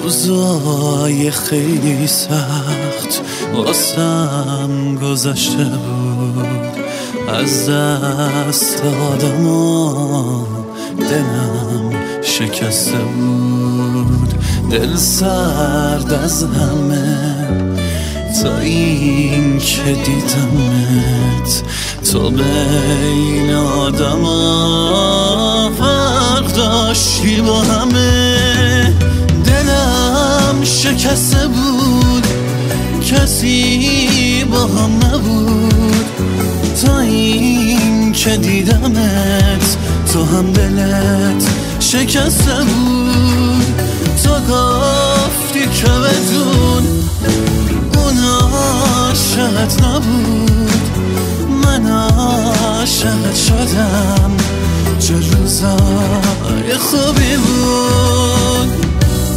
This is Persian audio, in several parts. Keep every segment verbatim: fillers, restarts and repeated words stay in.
روزای خیلی سخت واسم گذشته بود، از دست آدما دلم شکسته بود. دل سرد از همه تا این که دیدمت، تو بین آدما فرق داشتی با همه. دلم شکسته بود، کسی با هم نبود، تا این که دیدمت تو هم دلت شکسته بود. تو گفتی که بدون اون عاشقت نبود، من عاشقت شدم، چه روزای خوبی بود.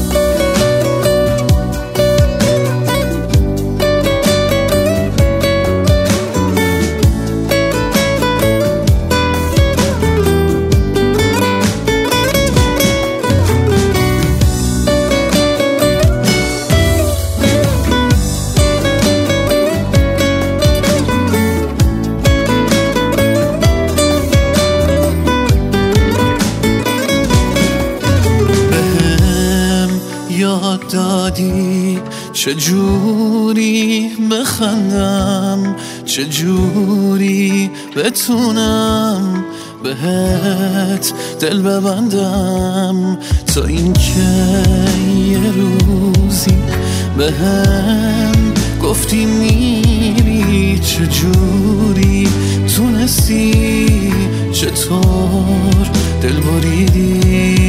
یاد دادی چجوری بخندم، چجوری بتونم بهت دل ببندم، تا اینکه یه روزی بهم گفتی میری، چجوری تونستی، چطور دل بریدی.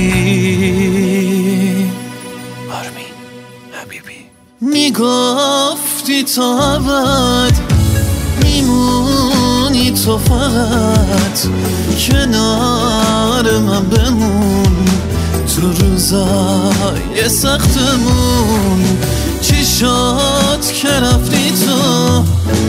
میگفتی تا ابد میمونی، تو فقط کنار من بمون، تو روزای سختمون. چی شد که رفتی تو،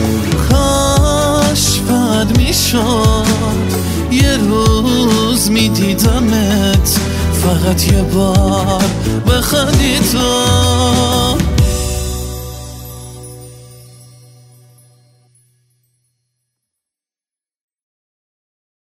کاش بد میشد یه روز میدیدمت، فقط یه بار بخندی تو.